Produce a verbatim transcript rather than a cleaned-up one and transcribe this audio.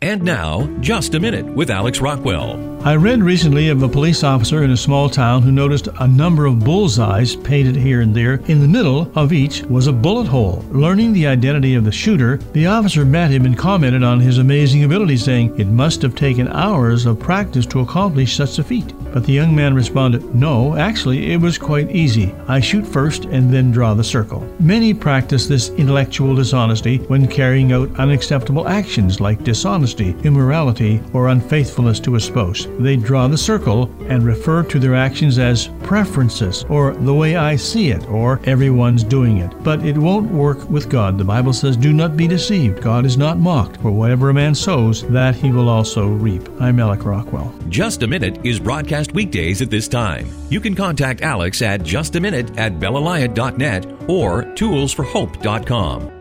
And now, Just a Minute with Alex Rockwell. I read recently of a police officer in a small town who noticed a number of bullseyes painted here and there. In the middle of each was a bullet hole. Learning the identity of the shooter, the officer met him and commented on his amazing ability, saying it must have taken hours of practice to accomplish such a feat. But the young man responded, "No, actually, it was quite easy. I shoot first and then draw the circle." Many practice this intellectual dishonesty when carrying out unacceptable actions like dishonesty, immorality, or unfaithfulness to a spouse. They draw the circle and refer to their actions as preferences, or the way I see it, or everyone's doing it. But it won't work with God. The Bible says, "Do not be deceived. God is not mocked. For whatever a man sows, that he will also reap." I'm Alex Rockwell. Just a Minute is broadcast weekdays at this time. You can contact Alex at just a minute at bellaliant dot net or tools for hope dot com.